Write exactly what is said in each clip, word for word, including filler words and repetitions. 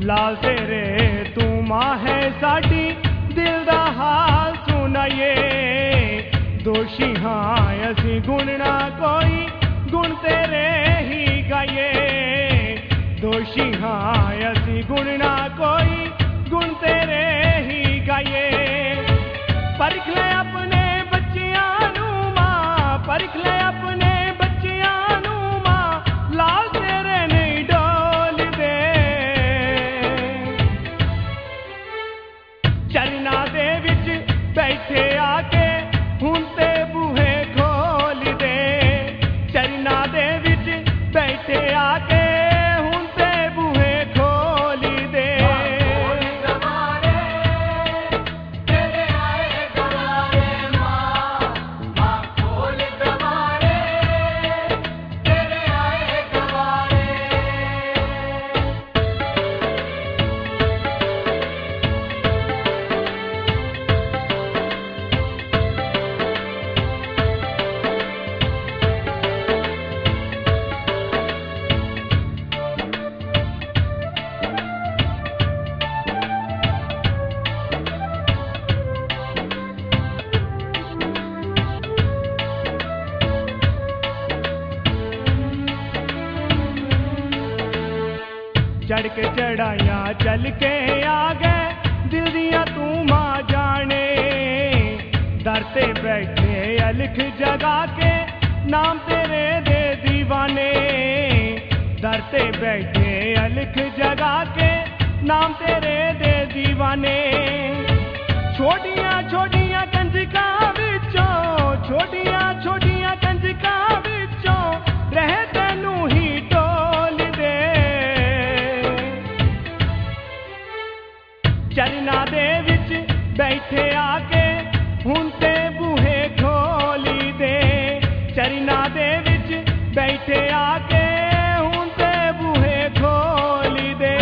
लाल तेरे तू मां है साडी दिल दा हाल सुनाइए दोषी हाँ असी गुण ना कोई गुण तेरे ही गाइए दोषी हाँ असी गुण ना कोई गुण तेरे ही गाइए परख ले अपने बच्चियां नू मां परख ले अपने बच्चियां नू मां लाल तेरे नहीं डोल दे चरना दे विच बैठे आके हुण ते बूहे खोल दे चरना दे विच बैठे आके हुण ते बूहे खोल दे चढ़ के चढ़ाइया चल के आ गए दिल दिया तू मां जाने दर ते बैठे अलख जगा के नाम तेरे दे दीवाने दर ते बैठे अलख जगा के नाम तेरे दे दीवाने छोटियां छोटियां कंजका विचों छोटियां छोटियां कंजका विचों रह तैनू ही टोल दे चरना दे विच बैठे आके हुण ते बूहे खोली दे चरना दे विच बैठे आके हुण ते बूहे खोली दे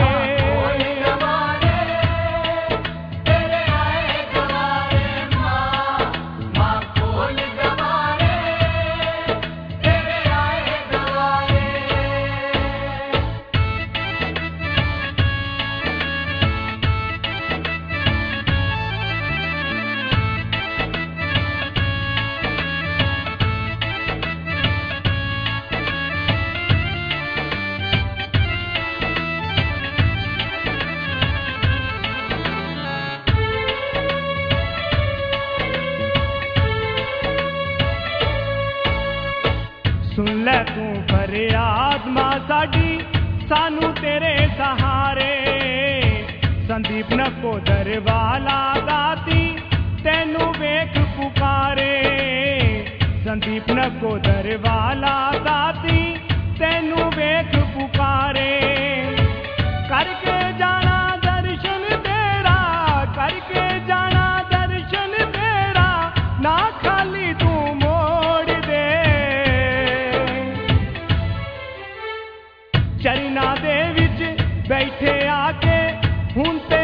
सुन ले तू फरियाद मां साडी सानू तेरे सहारे संदीप नकोदर वाला दाती तेनू वेख पुकारे संदीप नकोदर वाला दाती तेनू वेख पुकारे करके जाना दर्शन तेरा करके जाना दर्शन तेरा ना खाली तू मोड़ दे चरना दे विच बैठे आके हुण ते